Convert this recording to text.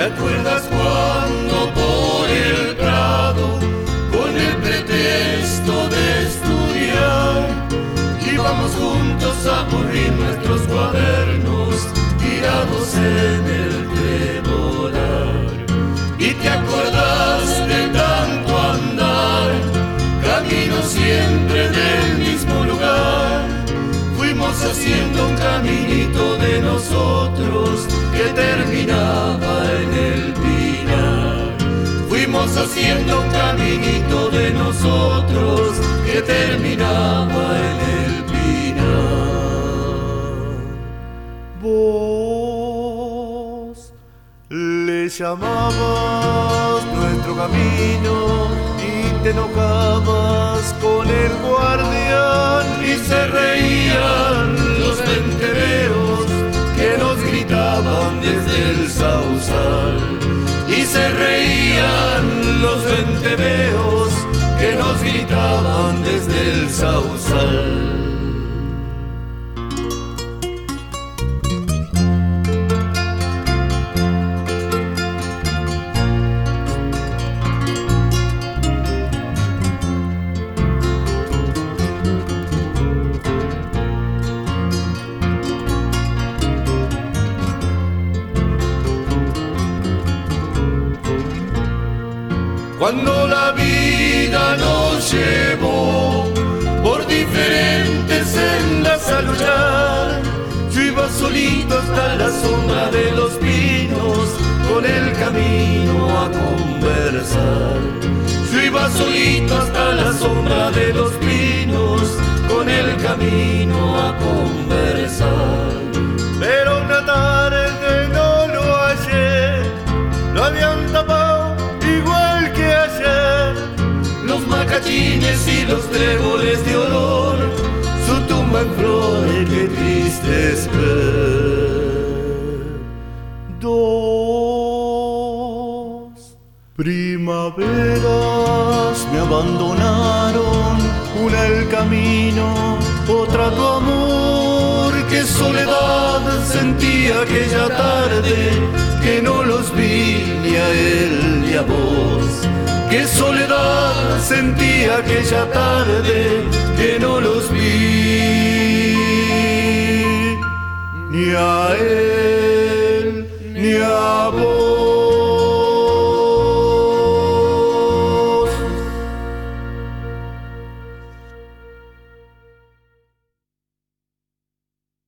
¿Te acuerdas cuando por el prado, con el pretexto de estudiar, íbamos juntos a aburrir nuestros cuadernos tirados en el trebolar? ¿Y te acordás de tanto andar, camino siempre del mismo lugar? Fuimos haciendo un caminito de nosotros que terminaba en el pinar. Fuimos haciendo un caminito de nosotros que terminaba en el pinar. Vos le llamabas nuestro camino y te enojabas con el guardián, y se reían los ventereos que nos gritaban desde el sausal. Y se reían los ventereos que nos gritaban desde el sausal. Cuando la vida nos llevó por diferentes sendas a luchar, yo iba solito hasta la sombra de los pinos con el camino a conversar. Yo iba solito hasta la sombra de los pinos con el camino a conversar. Pero una tarde no lo hallé, lo habían tapado igual que ayer, los macachines y los tréboles de olor, su tumba en flores, qué triste es ver. Dos primaveras me abandonaron, una el camino, otra tu amor. Qué soledad sentí aquella tarde, que no los vi ni a él ni a vos. Qué soledad sentí aquella tarde, que no los vi.